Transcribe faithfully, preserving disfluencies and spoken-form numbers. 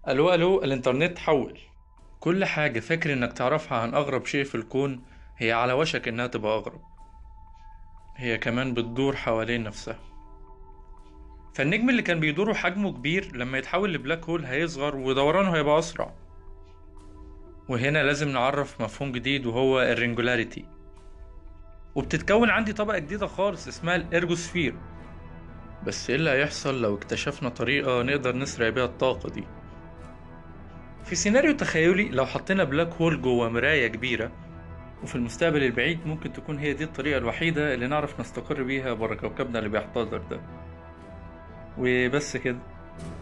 الو الو الانترنت حول. كل حاجة فاكر انك تعرفها عن اغرب شيء في الكون هي على وشك انها تبقى اغرب. هي كمان بتدور حوالين نفسها. فالنجم اللي كان بيدور وحجمه كبير لما يتحول لبلاك هول هيصغر ودورانه هيبقى اسرع. وهنا لازم نعرف مفهوم جديد وهو الرينجولاريتي. وبتتكون عندي طبقة جديدة خالص اسمها الارجوسفير. بس ايه اللي هيحصل لو اكتشفنا طريقة نقدر نسرع بيها الطاقة دي؟ في سيناريو تخيلي لو حطينا بلاك هول جوه مراية كبيرة، وفي المستقبل البعيد ممكن تكون هي دي الطريقة الوحيدة اللي نعرف نستقر بيها برا كوكبنا اللي بيحتضر ده. وبس كده.